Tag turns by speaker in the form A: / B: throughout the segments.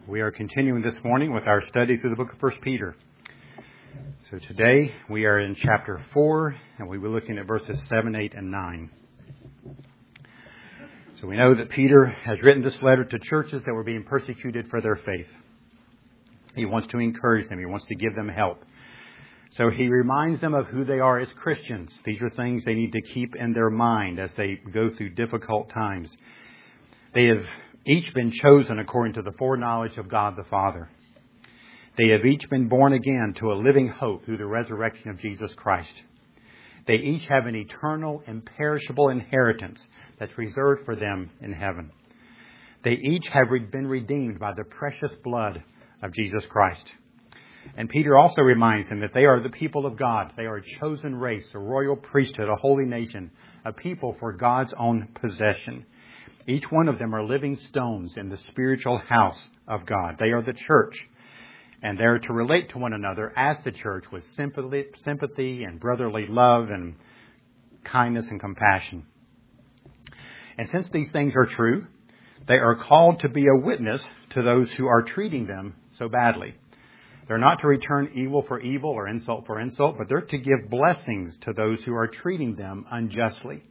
A: We are continuing this morning with our study through the book of 1 Peter. So today we are in chapter 4, and we were looking at verses 7, 8, and 9. So we know that Peter has written this letter to churches that were being persecuted for their faith. He wants to encourage them. He wants to give them help. So he reminds them of who they are as Christians. These are things they need to keep in their mind as they go through difficult times. They have each been chosen according to the foreknowledge of God the Father. They have each been born again to a living hope through the resurrection of Jesus Christ. They each have an eternal, imperishable inheritance that's reserved for them in heaven. They each have been redeemed by the precious blood of Jesus Christ. And Peter also reminds them that they are the people of God. They are a chosen race, a royal priesthood, a holy nation, a people for God's own possession. Each one of them are living stones in the spiritual house of God. They are the church, and they're to relate to one another as the church with sympathy and brotherly love and kindness and compassion. And since these things are true, they are called to be a witness to those who are treating them so badly. They're not to return evil for evil or insult for insult, but they're to give blessings to those who are treating them unjustly.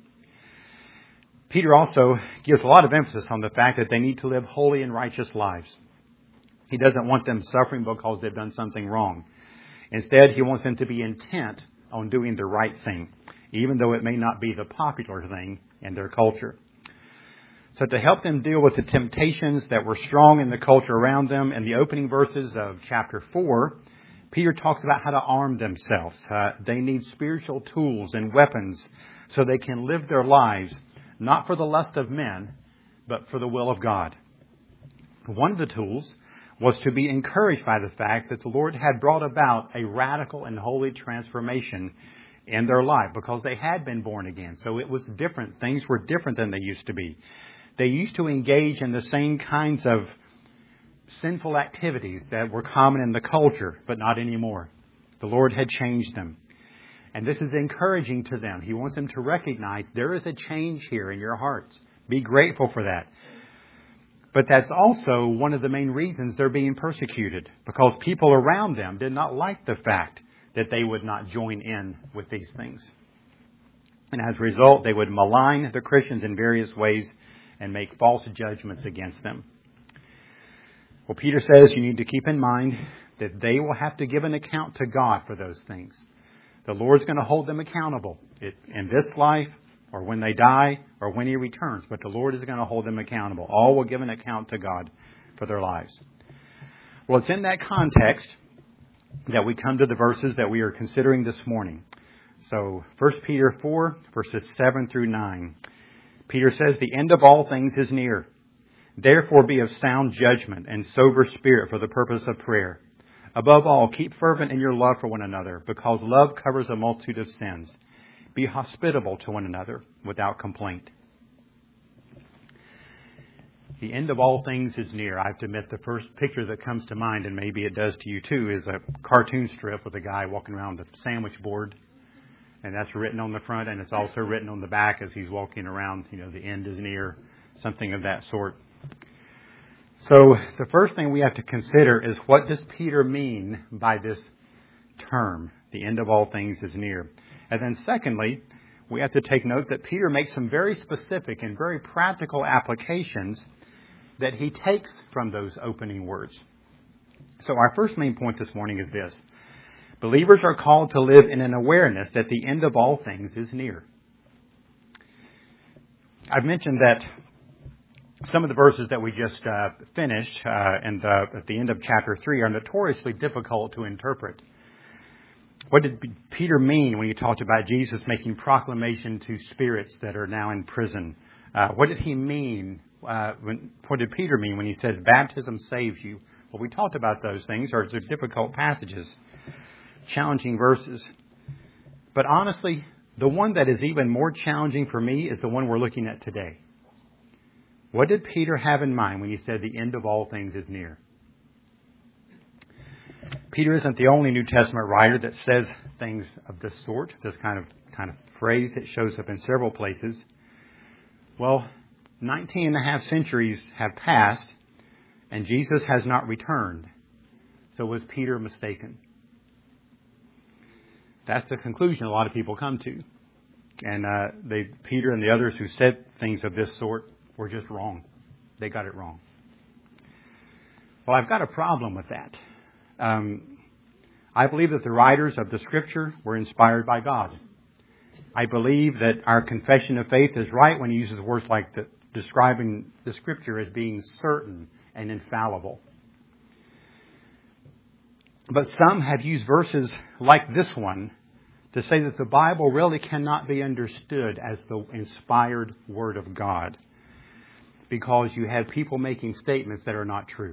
A: Peter also gives a lot of emphasis on the fact that they need to live holy and righteous lives. He doesn't want them suffering because they've done something wrong. Instead, he wants them to be intent on doing the right thing, even though it may not be the popular thing in their culture. So to help them deal with the temptations that were strong in the culture around them, in the opening verses of chapter 4, Peter talks about how to arm themselves. They need spiritual tools and weapons so they can live their lives not for the lust of men, but for the will of God. One of the tools was to be encouraged by the fact that the Lord had brought about a radical and holy transformation in their life because they had been born again. So it was different. Things were different than they used to be. They used to engage in the same kinds of sinful activities that were common in the culture, but not anymore. The Lord had changed them. And this is encouraging to them. He wants them to recognize there is a change here in your hearts. Be grateful for that. But that's also one of the main reasons they're being persecuted, because people around them did not like the fact that they would not join in with these things. And as a result, they would malign the Christians in various ways and make false judgments against them. Well, Peter says you need to keep in mind that they will have to give an account to God for those things. The Lord's going to hold them accountable in this life or when they die or when He returns. But the Lord is going to hold them accountable. All will give an account to God for their lives. Well, it's in that context that we come to the verses that we are considering this morning. So 1 Peter 4, verses 7 through 9. Peter says, "The end of all things is near. Therefore be of sound judgment and sober spirit for the purpose of prayer. Above all, keep fervent in your love for one another, because love covers a multitude of sins. Be hospitable to one another without complaint." The end of all things is near. I have to admit, the first picture that comes to mind, and maybe it does to you too, is a cartoon strip with a guy walking around the sandwich board. And that's written on the front, and it's also written on the back as he's walking around. The end is near, something of that sort. So the first thing we have to consider is, what does Peter mean by this term, the end of all things is near? And then secondly, we have to take note that Peter makes some very specific and very practical applications that he takes from those opening words. So our first main point this morning is this: believers are called to live in an awareness that the end of all things is near. I've mentioned that some of the verses that we just finished at the end of chapter 3 are notoriously difficult to interpret. What did Peter mean when he talked about Jesus making proclamation to spirits that are now in prison? What did he mean? What did Peter mean when he says baptism saves you? Well, we talked about those things. They're difficult passages, challenging verses. But honestly, the one that is even more challenging for me is the one we're looking at today. What did Peter have in mind when he said the end of all things is near? Peter isn't the only New Testament writer that says things of this sort, this kind of phrase. It shows up in several places. Well, 19 and a half centuries have passed and Jesus has not returned. So was Peter mistaken? That's the conclusion a lot of people come to. And Peter and the others who said things of this sort were just wrong. They got it wrong. Well, I've got a problem with that. I believe that the writers of the Scripture were inspired by God. I believe that our confession of faith is right when he uses words like describing the Scripture as being certain and infallible. But some have used verses like this one to say that the Bible really cannot be understood as the inspired Word of God, because you have people making statements that are not true.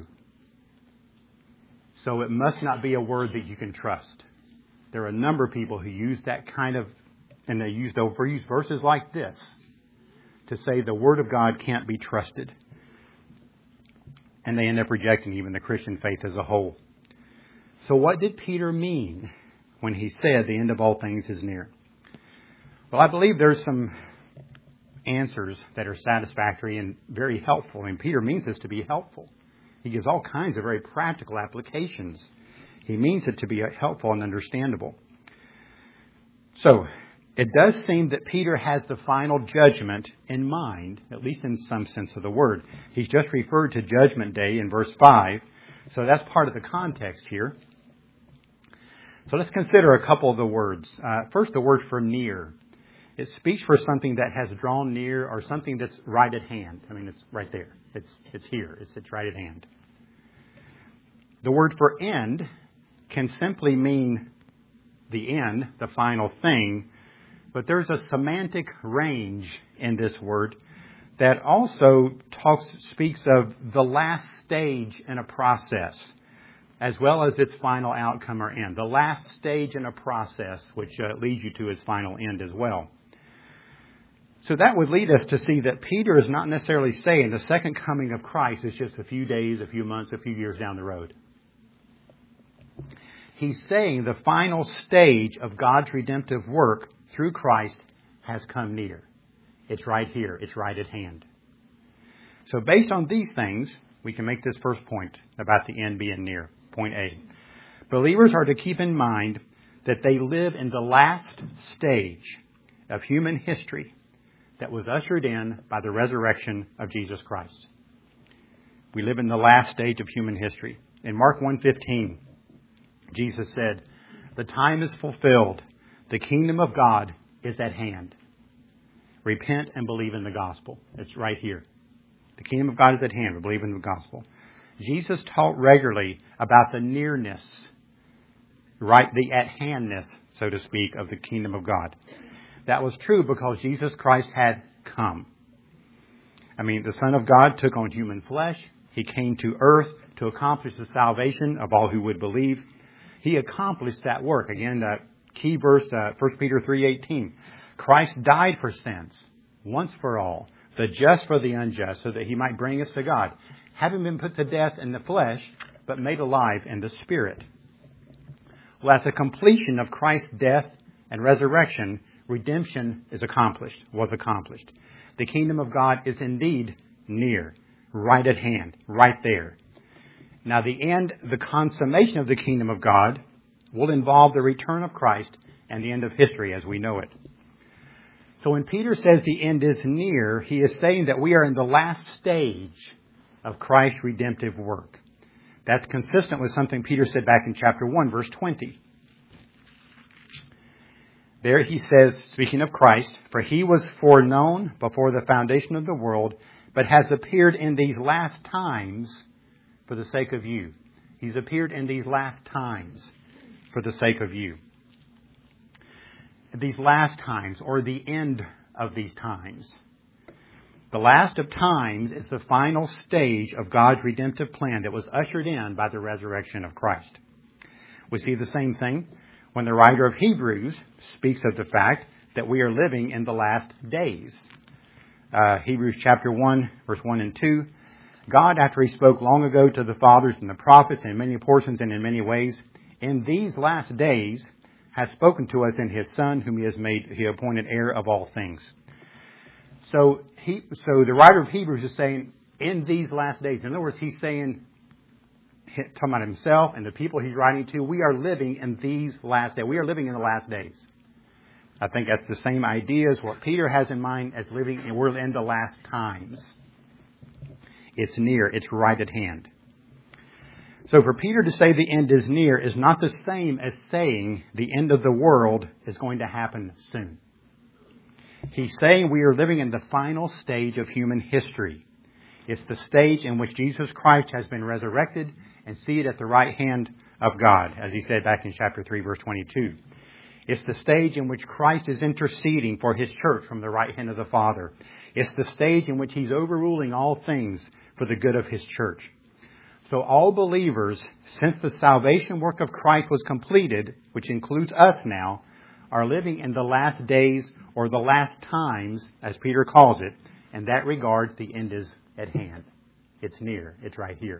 A: So it must not be a word that you can trust. There are a number of people who use that kind of, and they use verses like this to say the Word of God can't be trusted. And they end up rejecting even the Christian faith as a whole. So what did Peter mean when he said the end of all things is near? Well, I believe there's some answers that are satisfactory and very helpful. I mean, Peter means this to be helpful. He gives all kinds of very practical applications. He means it to be helpful and understandable. So, it does seem that Peter has the final judgment in mind, at least in some sense of the word. He's just referred to Judgment Day in verse 5, so that's part of the context here. So let's consider a couple of the words. First, the word for near. It speaks for something that has drawn near or something that's right at hand. I mean, it's right there. It's here. It's right at hand. The word for end can simply mean the end, the final thing, but there's a semantic range in this word that also speaks of the last stage in a process, as well as its final outcome or end. The last stage in a process, which leads you to its final end as well. So that would lead us to see that Peter is not necessarily saying the second coming of Christ is just a few days, a few months, a few years down the road. He's saying the final stage of God's redemptive work through Christ has come near. It's right here. It's right at hand. So based on these things, we can make this first point about the end being near. Point A. Believers are to keep in mind that they live in the last stage of human history that was ushered in by the resurrection of Jesus Christ. We live in the last stage of human history. In Mark 1:15, Jesus said, "The time is fulfilled. The kingdom of God is at hand. Repent and believe in the gospel." It's right here. The kingdom of God is at hand. We believe in the gospel. Jesus taught regularly about the nearness, right, the at-handness, so to speak, of the kingdom of God. That was true because Jesus Christ had come. I mean, the Son of God took on human flesh. He came to earth to accomplish the salvation of all who would believe. He accomplished that work. Again, the key verse, 1 Peter 3:18. Christ died for sins, once for all, the just for the unjust, so that he might bring us to God, having been put to death in the flesh, but made alive in the Spirit. Well, at the completion of Christ's death and resurrection, redemption was accomplished. The kingdom of God is indeed near, right at hand, right there. Now the consummation of the kingdom of God will involve the return of Christ and the end of history as we know it. So when Peter says the end is near, he is saying that we are in the last stage of Christ's redemptive work. That's consistent with something Peter said back in chapter 1, verse 20. There he says, speaking of Christ, "For he was foreknown before the foundation of the world, but has appeared in these last times for the sake of you." He's appeared in these last times for the sake of you. These last times, or the end of these times. The last of times is the final stage of God's redemptive plan that was ushered in by the resurrection of Christ. We see the same thing when the writer of Hebrews speaks of the fact that we are living in the last days. Hebrews chapter 1, verse 1 and 2. God, after he spoke long ago to the fathers and the prophets in many portions and in many ways, in these last days hath spoken to us in his Son, whom he appointed heir of all things. So the writer of Hebrews is saying, in these last days. In other words, he's saying, talking about himself and the people he's writing to, we are living in these last days. We are living in the last days. I think that's the same idea as what Peter has in mind as living, and we're in the last times. It's near. It's right at hand. So for Peter to say the end is near is not the same as saying the end of the world is going to happen soon. He's saying we are living in the final stage of human history. It's the stage in which Jesus Christ has been resurrected and seated at the right hand of God, as he said back in chapter 3, verse 22. It's the stage in which Christ is interceding for his church from the right hand of the Father. It's the stage in which he's overruling all things for the good of his church. So all believers, since the salvation work of Christ was completed, which includes us now, are living in the last days or the last times, as Peter calls it. In that regard, the end is at hand. It's near. It's right here.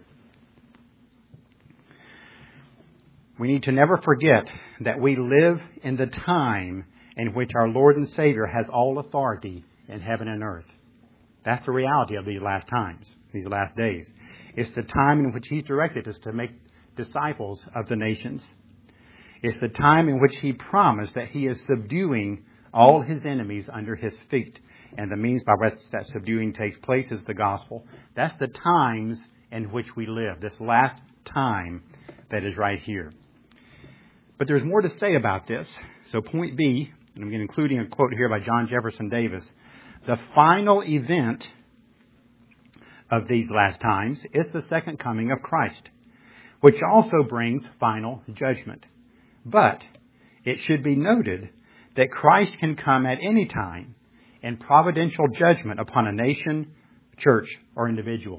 A: We need to never forget that we live in the time in which our Lord and Savior has all authority in heaven and earth. That's the reality of these last times, these last days. It's the time in which he's directed us to make disciples of the nations. It's the time in which he promised that he is subduing all his enemies under his feet. And the means by which that subduing takes place is the gospel. That's the times in which we live, this last time that is right here. But there's more to say about this. So point B, and I'm including a quote here by John Jefferson Davis, the final event of these last times is the second coming of Christ, which also brings final judgment. But it should be noted that Christ can come at any time in providential judgment upon a nation, church, or individual.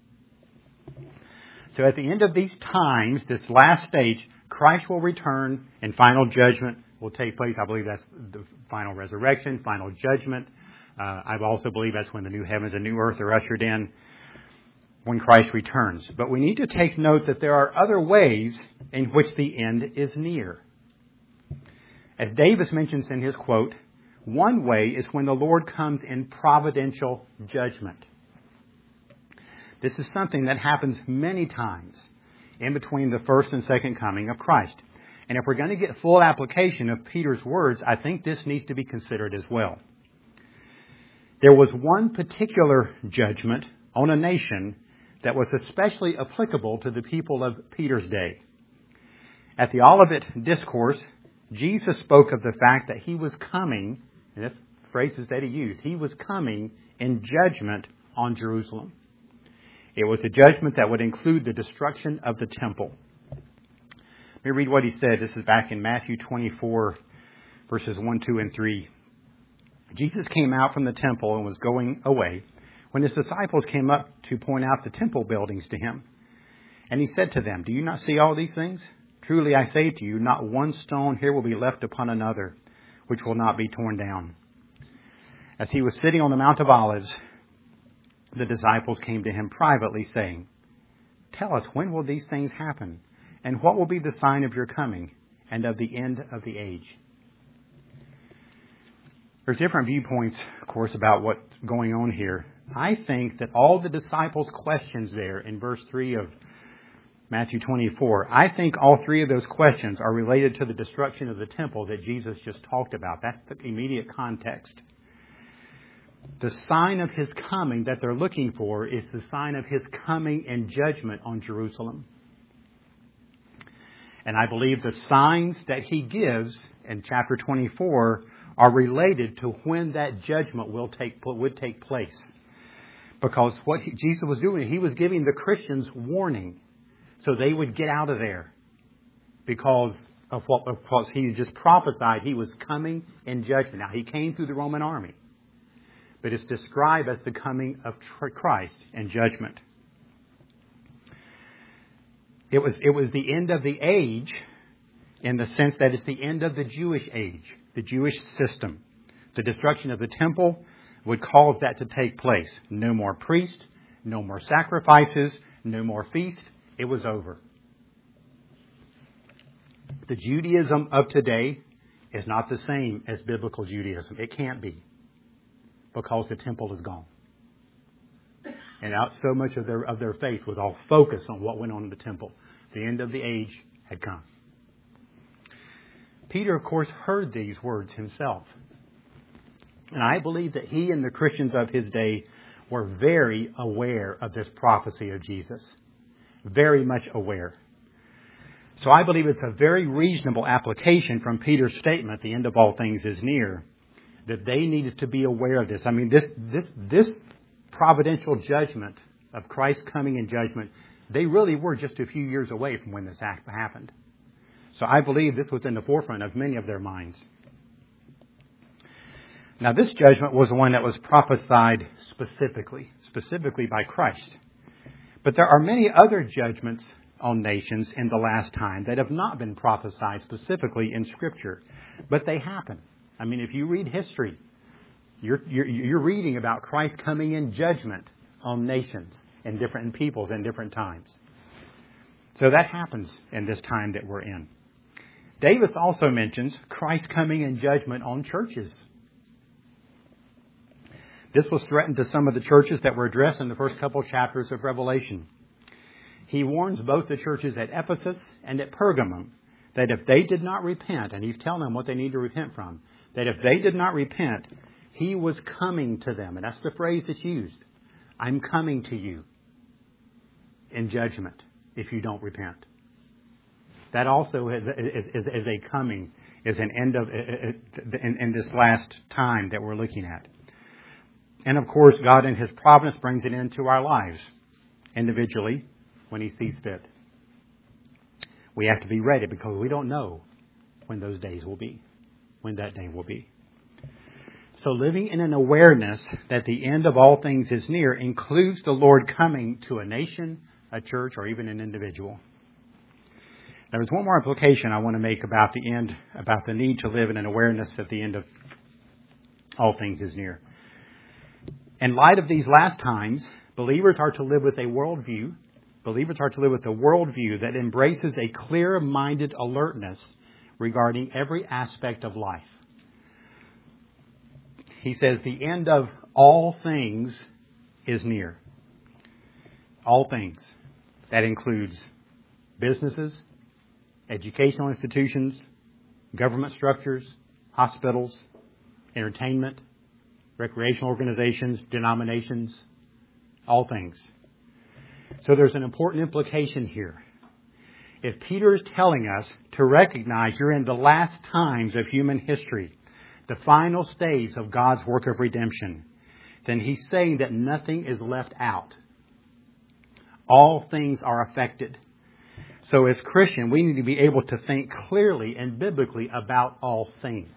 A: So at the end of these times, this last stage, Christ will return and final judgment will take place. I believe that's the final resurrection, final judgment. I also believe that's when the new heavens and new earth are ushered in, when Christ returns. But we need to take note that there are other ways in which the end is near. As Davis mentions in his quote, one way is when the Lord comes in providential judgment. This is something that happens many times in between the first and second coming of Christ. And if we're going to get full application of Peter's words, I think this needs to be considered as well. There was one particular judgment on a nation that was especially applicable to the people of Peter's day. At the Olivet Discourse, Jesus spoke of the fact that he was coming, and that's phrases that he used, he was coming in judgment on Jerusalem. It was a judgment that would include the destruction of the temple. Let me read what he said. This is back in Matthew 24, verses 1, 2, and 3. Jesus came out from the temple and was going away when his disciples came up to point out the temple buildings to him. And he said to them, "Do you not see all these things? Truly I say to you, not one stone here will be left upon another, which will not be torn down." As he was sitting on the Mount of Olives, the disciples came to him privately, saying, "Tell us, when will these things happen? And what will be the sign of your coming and of the end of the age?" There's different viewpoints, of course, about what's going on here. I think that all the disciples' questions there in verse 3 of Matthew 24, I think all three of those questions are related to the destruction of the temple that Jesus just talked about. That's the immediate context. The sign of his coming that they're looking for is the sign of his coming in judgment on Jerusalem. And I believe the signs that he gives in chapter 24 are related to when that judgment would take place. Because what Jesus was doing, he was giving the Christians warning so they would get out of there. Because he just prophesied he was coming in judgment. Now, he came through the Roman army. But it's described as the coming of Christ in judgment. It was the end of the age in the sense that it's the end of the Jewish age, the Jewish system. The destruction of the temple would cause that to take place. No more priests, no more sacrifices, no more feast. It was over. The Judaism of today is not the same as biblical Judaism. It can't be, because the temple is gone. And out so much of their faith was all focused on what went on in the temple. The end of the age had come. Peter, of course, heard these words himself. And I believe that he and the Christians of his day were very aware of this prophecy of Jesus. Very much aware. So I believe it's a very reasonable application from Peter's statement, the end of all things is near, that they needed to be aware of this. I mean, this providential judgment of Christ coming in judgment, they really were just a few years away from when this act happened. So I believe this was in the forefront of many of their minds. Now, this judgment was the one that was prophesied specifically by Christ. But there are many other judgments on nations in the last time that have not been prophesied specifically in Scripture. But they happen. I mean, if you read history, you're reading about Christ coming in judgment on nations and different peoples in different times. So that happens in this time that we're in. Davis also mentions Christ coming in judgment on churches. This was threatened to some of the churches that were addressed in the first couple chapters of Revelation. He warns both the churches at Ephesus and at Pergamum that if they did not repent, and he's telling them what they need to repent from, that if they did not repent, he was coming to them. And that's the phrase that's used. I'm coming to you in judgment if you don't repent. That also is a coming, is an end of in this last time that we're looking at. And of course, God in His providence brings it into our lives individually when He sees fit. We have to be ready because we don't know when those days will be, when that day will be. So living in an awareness that the end of all things is near includes the Lord coming to a nation, a church, or even an individual. There's one more implication I want to make about the end, about the need to live in an awareness that the end of all things is near. In light of these last times, believers are to live with a worldview. Believers are to live with a worldview that embraces a clear-minded alertness regarding every aspect of life. He says the end of all things is near. All things. That includes businesses, educational institutions, government structures, hospitals, entertainment, recreational organizations, denominations, all things. So there's an important implication here. If Peter is telling us to recognize you're in the last times of human history, the final stage of God's work of redemption, then he's saying that nothing is left out. All things are affected. So as Christians, we need to be able to think clearly and biblically about all things.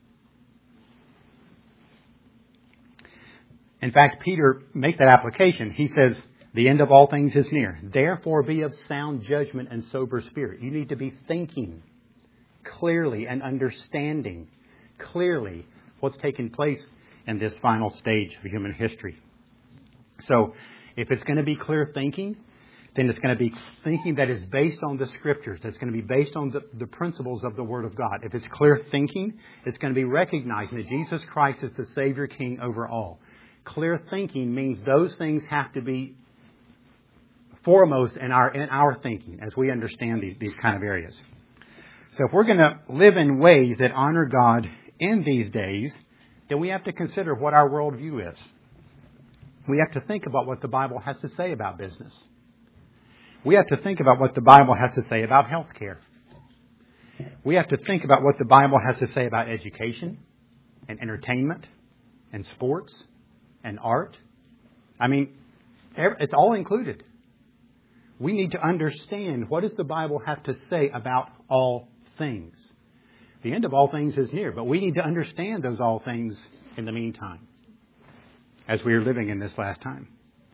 A: In fact, Peter makes that application. He says, the end of all things is near. Therefore, be of sound judgment and sober spirit. You need to be thinking clearly and understanding clearly what's taking place in this final stage of human history. So, if it's going to be clear thinking, then it's going to be thinking that is based on the Scriptures. That's going to be based on the principles of the Word of God. If it's clear thinking, it's going to be recognizing that Jesus Christ is the Savior King over all. Clear thinking means those things have to be foremost in our thinking as we understand these kind of areas. So if we're going to live in ways that honor God in these days, then we have to consider what our worldview is. We have to think about what the Bible has to say about business. We have to think about what the Bible has to say about health care. We have to think about what the Bible has to say about education and entertainment and sports and art. I mean, it's all included. We need to understand what does the Bible have to say about all things. The end of all things is near, but we need to understand those all things in the meantime as we are living in this last time.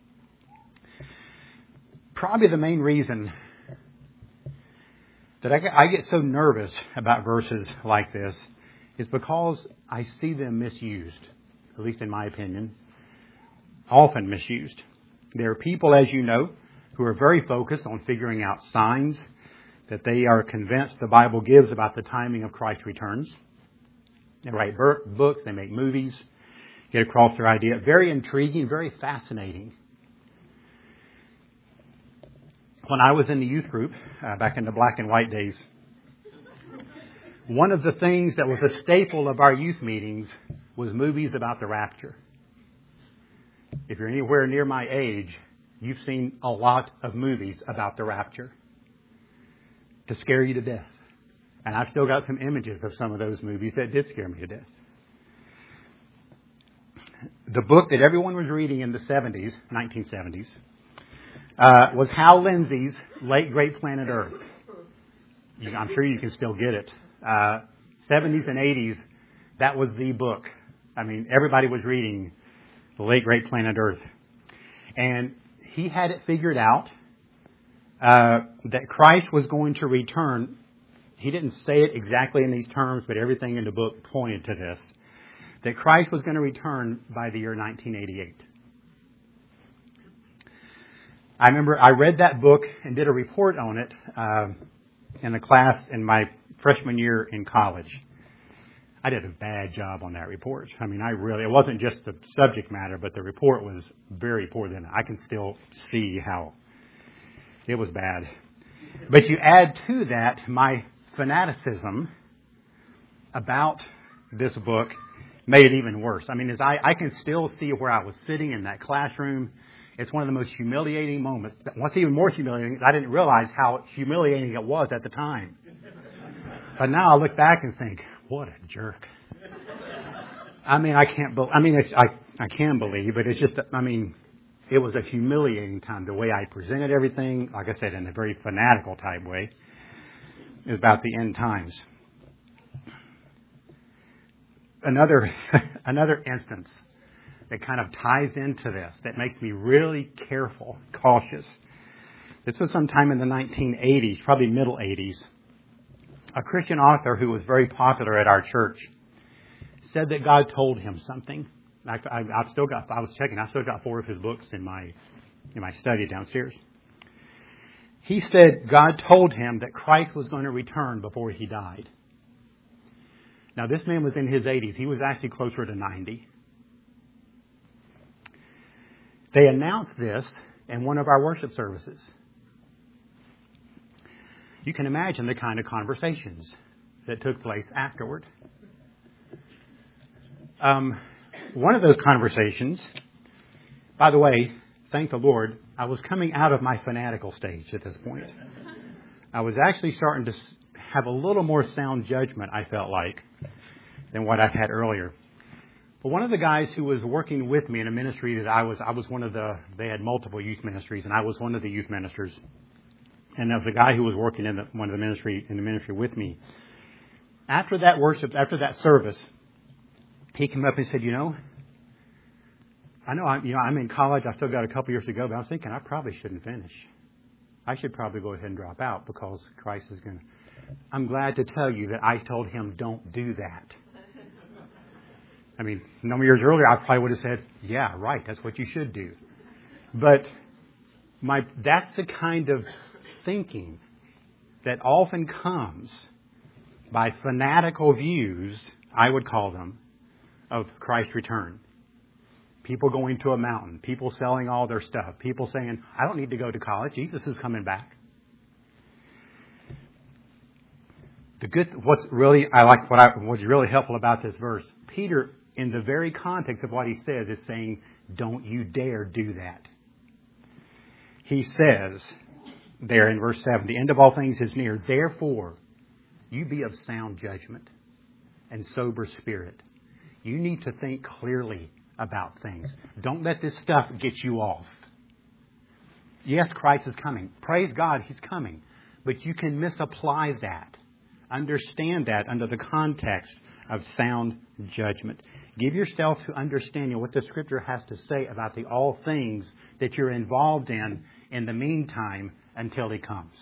A: Probably the main reason that I get so nervous about verses like this is because I see them misused, at least in my opinion, often misused. There are people, as you know, who are very focused on figuring out signs that they are convinced the Bible gives about the timing of Christ's returns. They write books, they make movies, get across their idea. Very intriguing, very fascinating. When I was in the youth group, back in the black and white days, one of the things that was a staple of our youth meetings was movies about the rapture. If you're anywhere near my age, you've seen a lot of movies about the rapture to scare you to death. And I've still got some images of some of those movies that did scare me to death. The book that everyone was reading in the 1970s, was Hal Lindsey's Late Great Planet Earth. I'm sure you can still get it. 70s and 80s, that was the book. I mean, everybody was reading The Late Great Planet Earth. And he had it figured out that Christ was going to return. He didn't say it exactly in these terms, but everything in the book pointed to this. That Christ was going to return by the year 1988. I remember I read that book and did a report on it in a class in my freshman year in college. I did a bad job on that report. I mean, it wasn't just the subject matter, but the report was very poor then. I can still see how it was bad. But you add to that my fanaticism about this book made it even worse. I mean, I can still see where I was sitting in that classroom. It's one of the most humiliating moments. What's even more humiliating is I didn't realize how humiliating it was at the time. But now I look back and think, what a jerk. I mean, I can believe, but it's just, it was a humiliating time. The way I presented everything, like I said, in a very fanatical type way, is about the end times. Another instance that kind of ties into this, that makes me really careful, cautious. This was sometime in the 1980s, probably middle 80s. A Christian author who was very popular at our church said that God told him something. I still got 4 of his books in my study downstairs. He said God told him that Christ was going to return before he died. Now, this man was in his 80s. He was actually closer to 90. They announced this in one of our worship services. You can imagine the kind of conversations that took place afterward. One of those conversations, by the way, thank the Lord, I was coming out of my fanatical stage at this point. I was actually starting to have a little more sound judgment, I felt like, than what I've had earlier. But one of the guys who was working with me in a ministry that I was one of they had multiple youth ministries, and I was one of the youth ministers. And there was a guy who was working in the ministry with me. After that service, he came up and said, I know I'm in college. I still got a couple years to go, but I was thinking I probably shouldn't finish. I should probably go ahead and drop out because Christ is going to. I'm glad to tell you that I told him, don't do that. A number of years earlier, I probably would have said, yeah, right, that's what you should do. But that's the kind of thinking that often comes by fanatical views, I would call them, of Christ's return. People going to a mountain, people selling all their stuff, people saying, I don't need to go to college, Jesus is coming back. What's really helpful about this verse, Peter, in the very context of what he says, is saying, don't you dare do that. He says there in verse 7, the end of all things is near. Therefore, you be of sound judgment and sober spirit. You need to think clearly about things. Don't let this stuff get you off. Yes, Christ is coming. Praise God, He's coming. But you can misapply that. Understand that under the context of sound judgment. Give yourself to understanding what the Scripture has to say about the all things that you're involved in the meantime until He comes.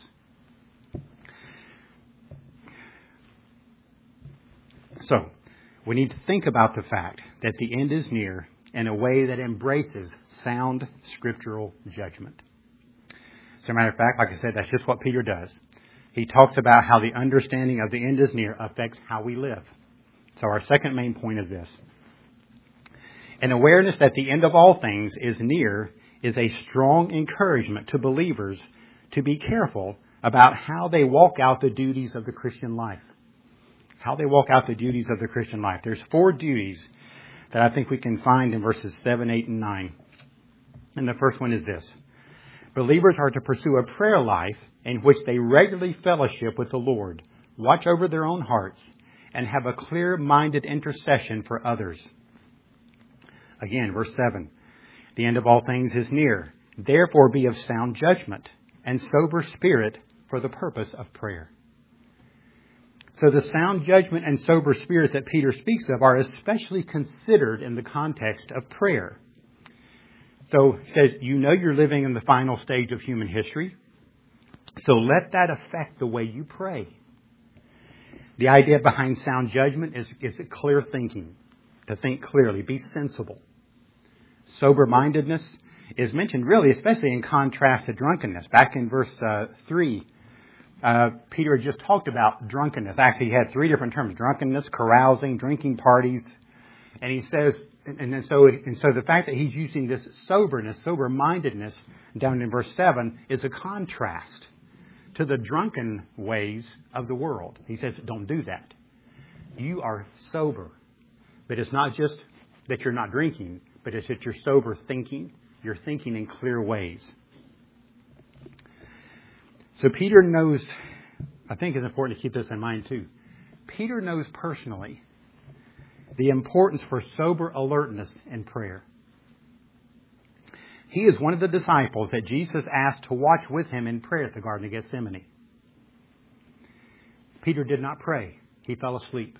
A: So, we need to think about the fact that the end is near in a way that embraces sound scriptural judgment. As a matter of fact, like I said, that's just what Peter does. He talks about how the understanding of the end is near affects how we live. So our second main point is this. An awareness that the end of all things is near is a strong encouragement to believers to be careful about how they walk out the duties of the Christian life. How they walk out the duties of the Christian life. There's 4 duties that I think we can find in verses 7, 8, and 9. And the first one is this. Believers are to pursue a prayer life in which they regularly fellowship with the Lord, watch over their own hearts, and have a clear-minded intercession for others. Again, verse 7. The end of all things is near. Therefore be of sound judgment and sober spirit for the purpose of prayer. So the sound judgment and sober spirit that Peter speaks of are especially considered in the context of prayer. So he says, you know you're living in the final stage of human history. So let that affect the way you pray. The idea behind sound judgment is clear thinking, to think clearly, be sensible. Sober-mindedness is mentioned really, especially in contrast to drunkenness. Back in verse 3, Peter had just talked about drunkenness. Actually, he had 3 different terms: drunkenness, carousing, drinking parties. And he says, and so the fact that he's using this soberness, sober-mindedness, down in verse 7, is a contrast to the drunken ways of the world. He says, don't do that. You are sober. But it's not just that you're not drinking, but it's that you're sober thinking. You're thinking in clear ways. So Peter knows, I think it's important to keep this in mind too. Peter knows personally the importance for sober alertness in prayer. He is one of the disciples that Jesus asked to watch with him in prayer at the Garden of Gethsemane. Peter did not pray. He fell asleep.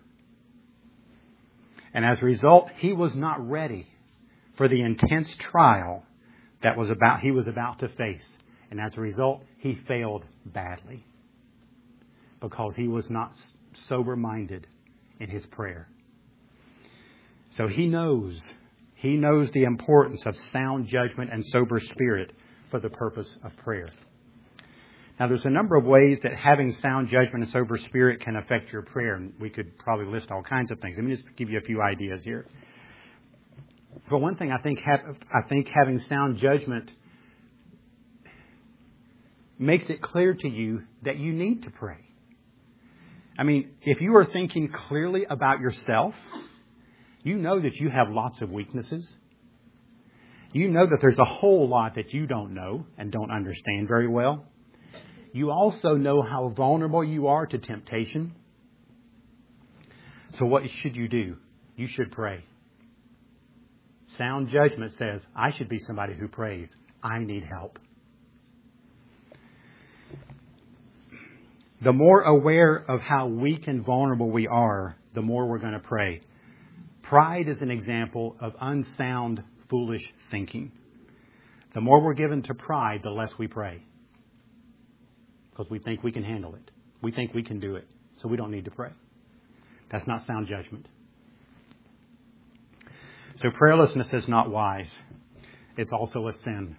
A: And as a result, he was not ready for the intense trial that he was about to face. And as a result, he failed badly because he was not sober-minded in his prayer. So he knows the importance of sound judgment and sober spirit for the purpose of prayer. Now, there's a number of ways that having sound judgment and sober spirit can affect your prayer. And we could probably list all kinds of things. Let me just give you a few ideas here. For one thing, I think having sound judgment makes it clear to you that you need to pray. I mean, if you are thinking clearly about yourself, you know that you have lots of weaknesses. You know that there's a whole lot that you don't know and don't understand very well. You also know how vulnerable you are to temptation. So what should you do? You should pray. Sound judgment says, I should be somebody who prays. I need help. The more aware of how weak and vulnerable we are, the more we're going to pray. Pride is an example of unsound, foolish thinking. The more we're given to pride, the less we pray. Because we think we can handle it. We think we can do it. So we don't need to pray. That's not sound judgment. So prayerlessness is not wise. It's also a sin.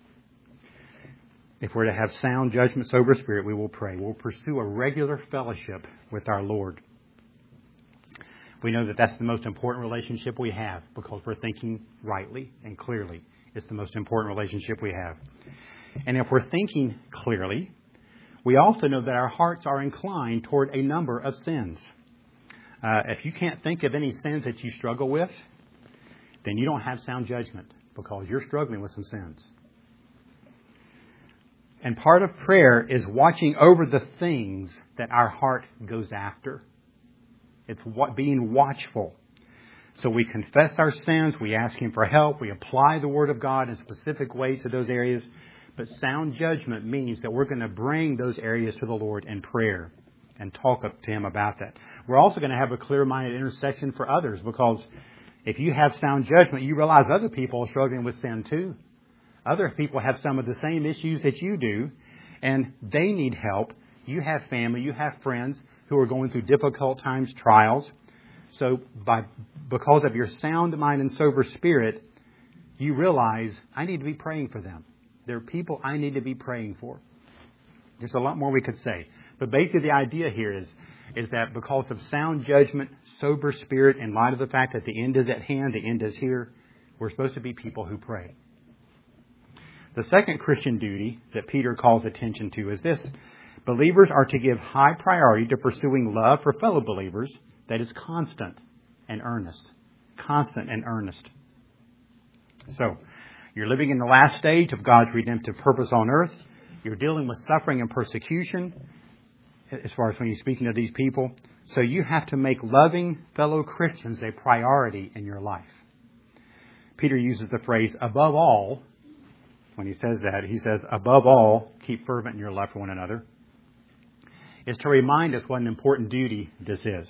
A: If we're to have sound judgment, sober spirit, we will pray. We'll pursue a regular fellowship with our Lord. We know that that's the most important relationship we have because we're thinking rightly and clearly. It's the most important relationship we have. And if we're thinking clearly, we also know that our hearts are inclined toward a number of sins. If you can't think of any sins that you struggle with, then you don't have sound judgment because you're struggling with some sins. And part of prayer is watching over the things that our heart goes after. It's being watchful. So we confess our sins, we ask Him for help, we apply the Word of God in specific ways to those areas. But sound judgment means that we're going to bring those areas to the Lord in prayer and talk to Him about that. We're also going to have a clear-minded intercession for others because if you have sound judgment, you realize other people are struggling with sin too. Other people have some of the same issues that you do, and they need help. You have family, you have friends who are going through difficult times, trials. So because of your sound mind and sober spirit, you realize, I need to be praying for them. There are people I need to be praying for. There's a lot more we could say. But basically the idea here is that because of sound judgment, sober spirit, in light of the fact that the end is at hand, the end is here, we're supposed to be people who pray. The second Christian duty that Peter calls attention to is this. Believers are to give high priority to pursuing love for fellow believers that is constant and earnest. Constant and earnest. So, you're living in the last stage of God's redemptive purpose on earth. You're dealing with suffering and persecution as far as when you're speaking to these people. So you have to make loving fellow Christians a priority in your life. Peter uses the phrase, above all. When he says that, he says, above all, keep fervent in your love for one another. Is to remind us what an important duty this is.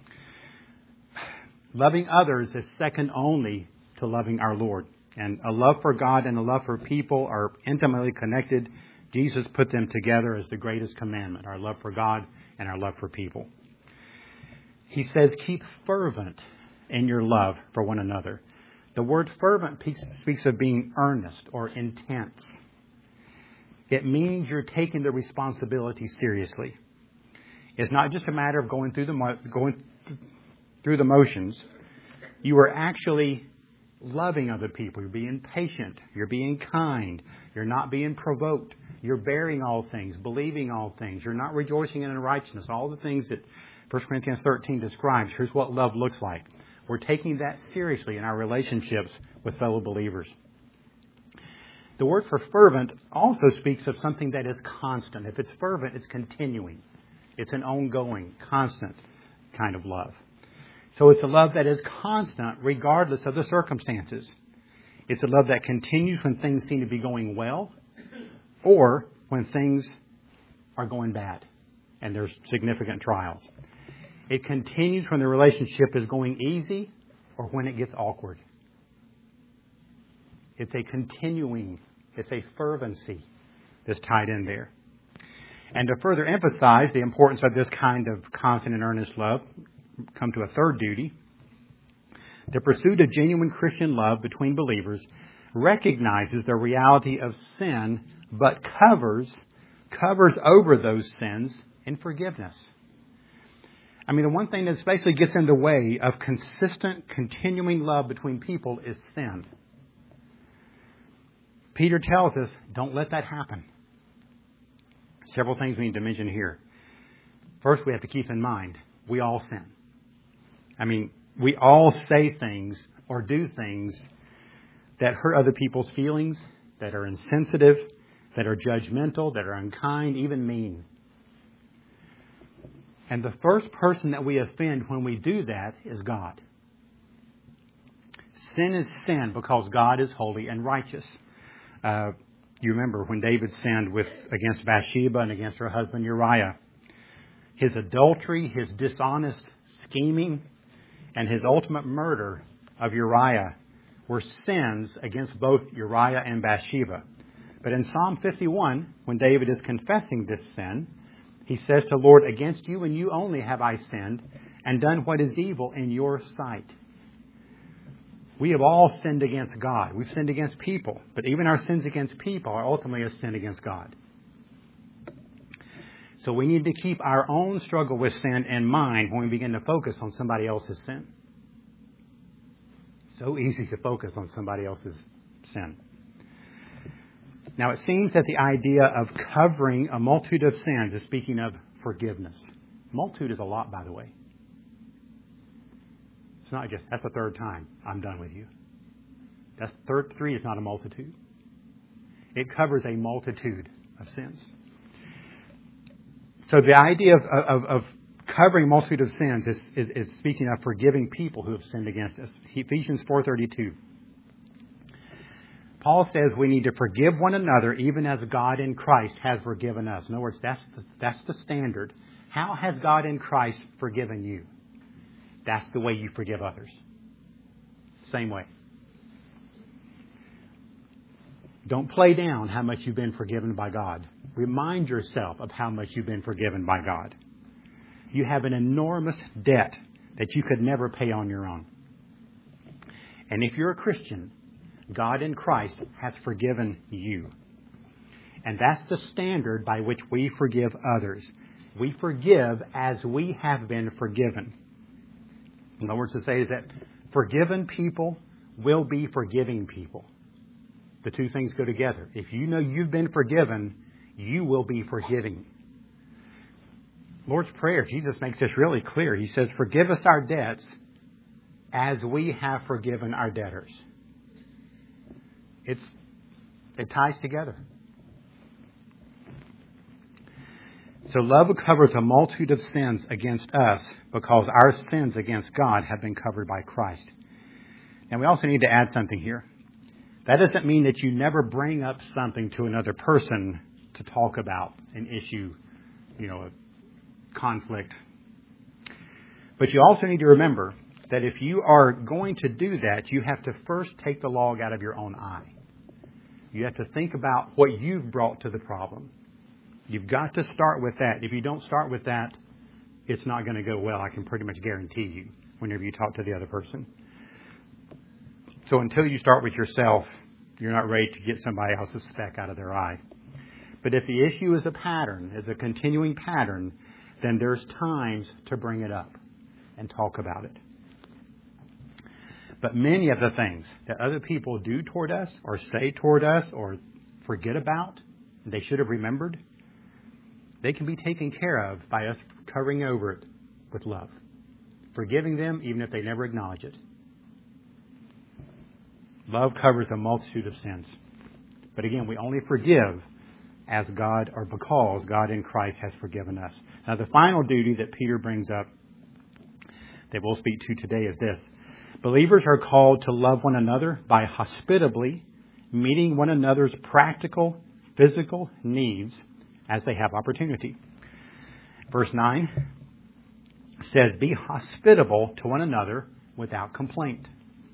A: Loving others is second only to loving our Lord. And a love for God and a love for people are intimately connected. Jesus put them together as the greatest commandment, our love for God and our love for people. He says, keep fervent in your love for one another. The word fervent speaks of being earnest or intense. It means you're taking the responsibility seriously. It's not just a matter of going through the motions. You are actually loving other people. You're being patient. You're being kind. You're not being provoked. You're bearing all things, believing all things. You're not rejoicing in unrighteousness. All the things that 1 Corinthians 13 describes. Here's what love looks like. We're taking that seriously in our relationships with fellow believers. The word for fervent also speaks of something that is constant. If it's fervent, it's continuing. It's an ongoing, constant kind of love. So it's a love that is constant regardless of the circumstances. It's a love that continues when things seem to be going well or when things are going bad and there's significant trials. It continues when the relationship is going easy or when it gets awkward. It's a continuing, it's a fervency that's tied in there. And to further emphasize the importance of this kind of constant and earnest love, come to a third duty. The pursuit of genuine Christian love between believers recognizes the reality of sin, but covers over those sins in forgiveness. I mean, the one thing that especially gets in the way of consistent, continuing love between people is sin. Peter tells us, don't let that happen. Several things we need to mention here. First, we have to keep in mind, we all sin. I mean, we all say things or do things that hurt other people's feelings, that are insensitive, that are judgmental, that are unkind, even mean. And the first person that we offend when we do that is God. Sin is sin because God is holy and righteous. You remember when David sinned against Bathsheba and against her husband Uriah. His adultery, his dishonest scheming, and his ultimate murder of Uriah were sins against both Uriah and Bathsheba. But in Psalm 51, when David is confessing this sin, he says to the Lord, against you and you only have I sinned and done what is evil in your sight. We have all sinned against God. We've sinned against people. But even our sins against people are ultimately a sin against God. So we need to keep our own struggle with sin in mind when we begin to focus on somebody else's sin. So easy to focus on somebody else's sin. Now it seems that the idea of covering a multitude of sins is speaking of forgiveness. Multitude is a lot, by the way. It's not just, that's the third time I'm done with you. Three is not a multitude. It covers a multitude of sins. So the idea of covering a multitude of sins is speaking of forgiving people who have sinned against us. Ephesians 4:32. Paul says we need to forgive one another even as God in Christ has forgiven us. In other words, that's the standard. How has God in Christ forgiven you? That's the way you forgive others. Same way. Don't play down how much you've been forgiven by God. Remind yourself of how much you've been forgiven by God. You have an enormous debt that you could never pay on your own. And if you're a Christian, God in Christ has forgiven you. And that's the standard by which we forgive others. We forgive as we have been forgiven. In other words, to say is that forgiven people will be forgiving people. The two things go together. If you know you've been forgiven, you will be forgiving. Lord's Prayer, Jesus makes this really clear. He says, forgive us our debts as we have forgiven our debtors. It ties together. So love covers a multitude of sins against us because our sins against God have been covered by Christ. And we also need to add something here. That doesn't mean that you never bring up something to another person to talk about an issue, a conflict. But you also need to remember that if you are going to do that, you have to first take the log out of your own eye. You have to think about what you've brought to the problem. You've got to start with that. If you don't start with that, it's not going to go well. I can pretty much guarantee you whenever you talk to the other person. So until you start with yourself, you're not ready to get somebody else's speck out of their eye. But if the issue is a pattern, is a continuing pattern, then there's times to bring it up and talk about it. But many of the things that other people do toward us or say toward us or forget about, they should have remembered, they can be taken care of by us covering over it with love. Forgiving them even if they never acknowledge it. Love covers a multitude of sins. But again, we only forgive as God or because God in Christ has forgiven us. Now the final duty that Peter brings up that we'll speak to today is this. Believers are called to love one another by hospitably meeting one another's practical, physical needs as they have opportunity. Verse 9 says, be hospitable to one another without complaint.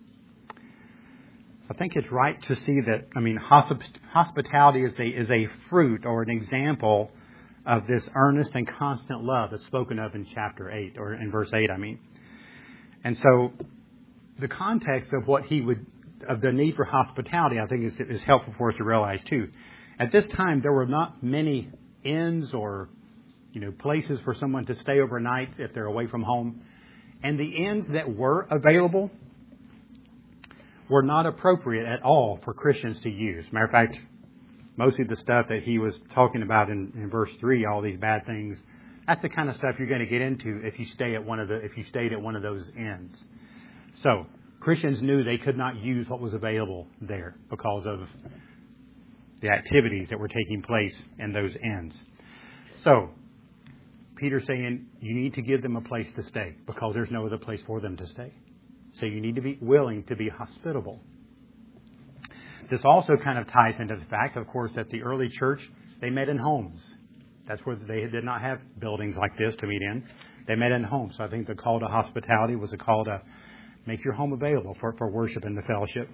A: I think it's right to see that, hospitality is a fruit or an example of this earnest and constant love that's spoken of in chapter 8, or in verse 8, And so the context of of the need for hospitality, I think is helpful for us to realize too. At this time, there were not many inns or, places for someone to stay overnight if they're away from home. And the inns that were available were not appropriate at all for Christians to use. Matter of fact, mostly the stuff that he was talking about in verse 3, all these bad things, that's the kind of stuff you're going to get into if you stayed at one of those inns. So Christians knew they could not use what was available there because of the activities that were taking place in those inns. So Peter's saying you need to give them a place to stay because there's no other place for them to stay. So you need to be willing to be hospitable. This also kind of ties into the fact, of course, that the early church, they met in homes. That's where they did not have buildings like this to meet in. They met in homes. So I think the call to hospitality was a call to make your home available for worship and the fellowship.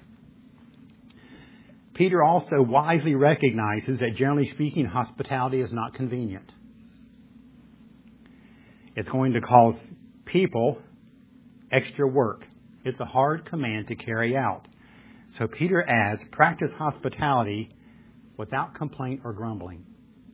A: Peter also wisely recognizes that, generally speaking, hospitality is not convenient. It's going to cause people extra work. It's a hard command to carry out. So Peter adds, practice hospitality without complaint or grumbling.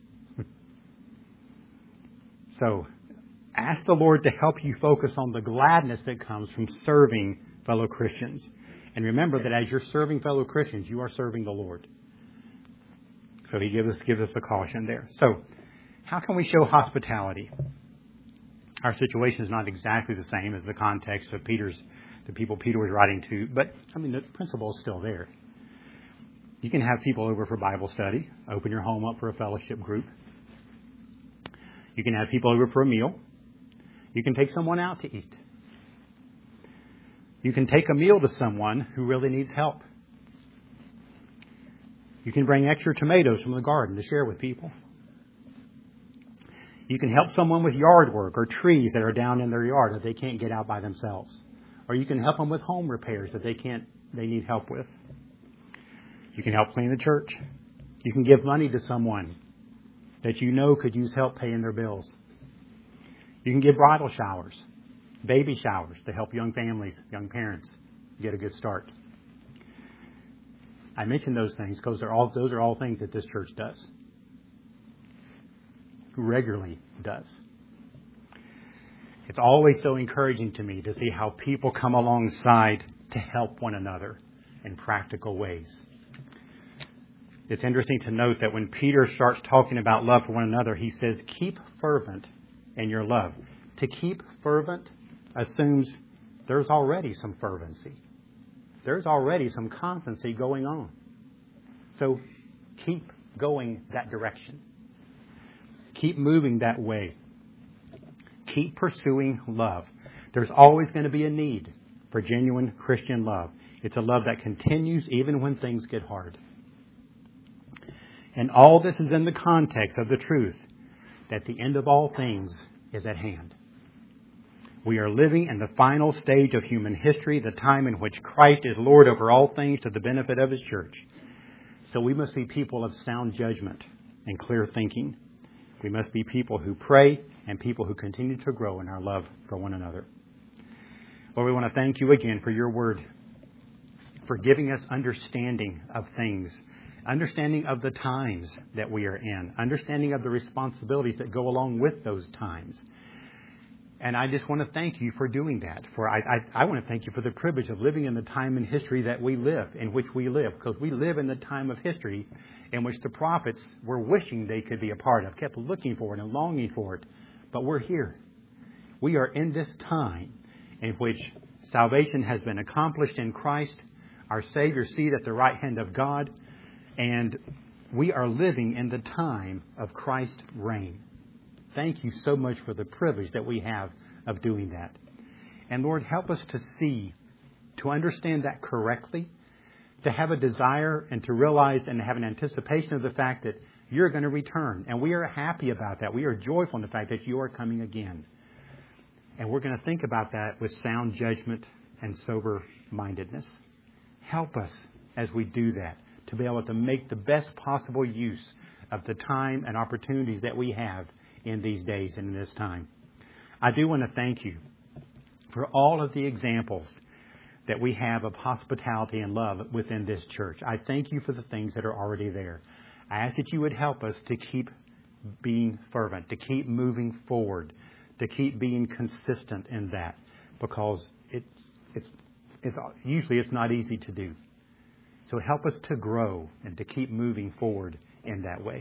A: So ask the Lord to help you focus on the gladness that comes from serving fellow Christians. And remember that as you're serving fellow Christians, you are serving the Lord. So he gives us a caution there. So how can we show hospitality? Our situation is not exactly the same as the context of the people Peter was writing to, but the principle is still there. You can have people over for Bible study, open your home up for a fellowship group. You can have people over for a meal. You can take someone out to eat. You can take a meal to someone who really needs help. You can bring extra tomatoes from the garden to share with people. You can help someone with yard work or trees that are down in their yard that they can't get out by themselves. Or you can help them with home repairs that they need help with. You can help clean the church. You can give money to someone that you know could use help paying their bills. You can give bridal showers, baby showers to help young families, young parents get a good start. I mention those things because those are all things that this church does. Regularly does. It's always so encouraging to me to see how people come alongside to help one another in practical ways. It's interesting to note that when Peter starts talking about love for one another, he says, keep fervent in your love. To keep fervent assumes there's already some fervency. There's already some constancy going on. So keep going that direction. Keep moving that way. Keep pursuing love. There's always going to be a need for genuine Christian love. It's a love that continues even when things get hard. And all this is in the context of the truth that the end of all things is at hand. We are living in the final stage of human history, the time in which Christ is Lord over all things to the benefit of His church. So we must be people of sound judgment and clear thinking. We must be people who pray and people who continue to grow in our love for one another. Lord, we want to thank You again for Your word, for giving us understanding of things, understanding of the times that we are in, understanding of the responsibilities that go along with those times. And I just want to thank You for doing that. I want to thank You for the privilege of living in the time in history that we live, in which we live, because we live in the time of history in which the prophets were wishing they could be a part of, kept looking for it and longing for it. But we're here. We are in this time in which salvation has been accomplished in Christ, our Savior seated at the right hand of God, and we are living in the time of Christ's reign. Thank You so much for the privilege that we have of doing that. And Lord, help us to see, to understand that correctly, to have a desire and to realize and have an anticipation of the fact that You're going to return. And we are happy about that. We are joyful in the fact that You are coming again. And we're going to think about that with sound judgment and sober-mindedness. Help us as we do that to be able to make the best possible use of the time and opportunities that we have in these days and in this time. I do want to thank You for all of the examples that we have of hospitality and love within this church. I thank You for the things that are already there. I ask that You would help us to keep being fervent, to keep moving forward, to keep being consistent in that, because it's usually not easy to do. So help us to grow and to keep moving forward in that way.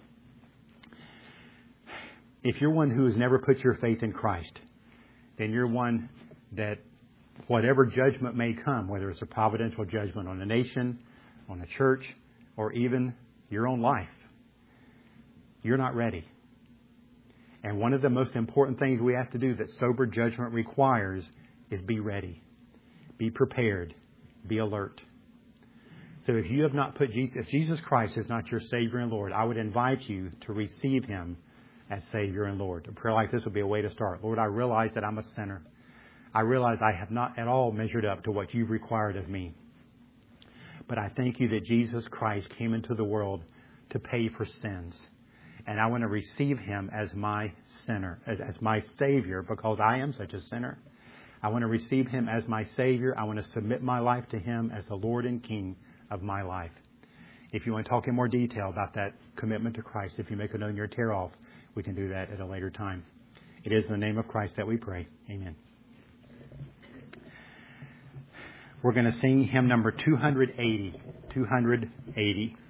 A: If you're one who has never put your faith in Christ, then you're one that whatever judgment may come, whether it's a providential judgment on a nation, on a church, or even your own life, you're not ready. And one of the most important things we have to do that sober judgment requires is be ready, be prepared, be alert. So if you have not put Jesus, if Jesus Christ is not your Savior and Lord, I would invite you to receive Him as Savior and Lord. A prayer like this would be a way to start. Lord, I realize that I'm a sinner. I realize I have not at all measured up to what You've required of me. But I thank You that Jesus Christ came into the world to pay for sins. And I want to receive Him as my sinner, as my Savior, because I am such a sinner. I want to receive Him as my Savior. I want to submit my life to Him as the Lord and King of my life. If you want to talk in more detail about that commitment to Christ, if you make a note in your tear off, we can do that at a later time. It is in the name of Christ that we pray. Amen. We're going to sing hymn number 280. 280.